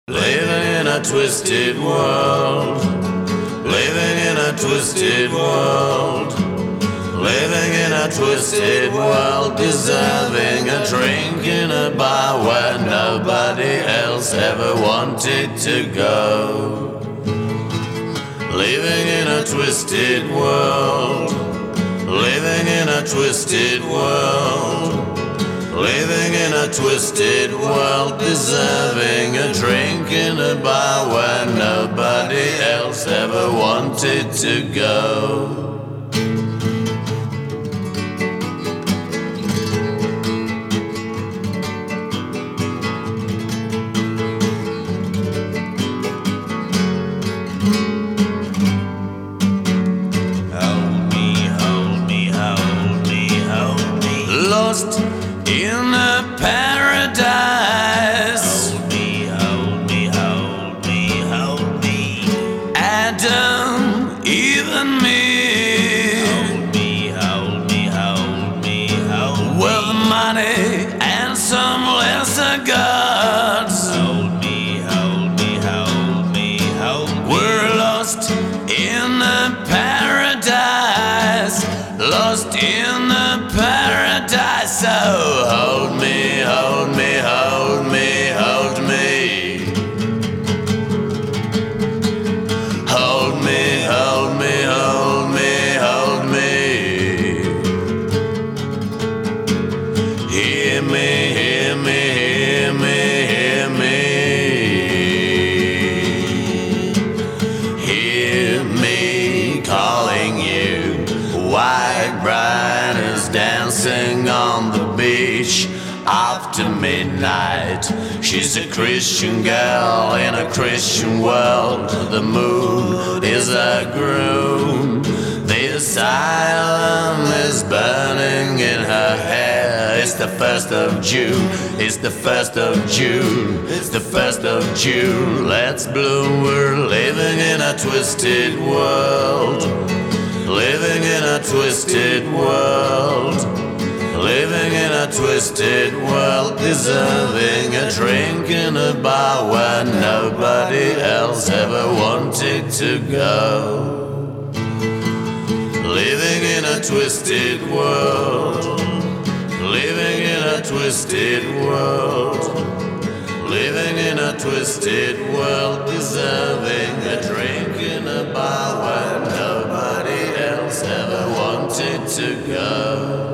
Living in a twisted world. Living in a twisted world. Living in a twisted world. Deserving a drink in a bar where nobody else ever wanted to go. Living in a twisted world. Living in a twisted world. Living in a twisted world, deserving a drink in a bar where nobody else ever wanted to go. Lost in a paradise. Hold me, hold me, hold me, hold me. Adam, even me. Hold me, hold me, hold me, hold me. With money and some lesser gods. Hold me, hold me, hold me, hold me. We're lost in a paradise. Lost in a paradise. So hold me, hold me, hold me, hold me. Hold me, hold me, hold me, hold me. Hear me, hear me, hear me, hear me. Hear me calling you. White bride is dancing on the beach after midnight. She's a Christian girl in a Christian world. The moon is a groom. The asylum is burning in her hair. It's the 1st of June. It's the 1st of June. It's the 1st of June. Let's bloom. We're living in a twisted world. Living in a twisted world. Living in a twisted world. Deserving a drink in a bar where nobody else ever wanted to go. Living in a twisted world. Living in a twisted world. Living in a twisted world. Deserving a drink in a bar where nobody else ever wanted to go.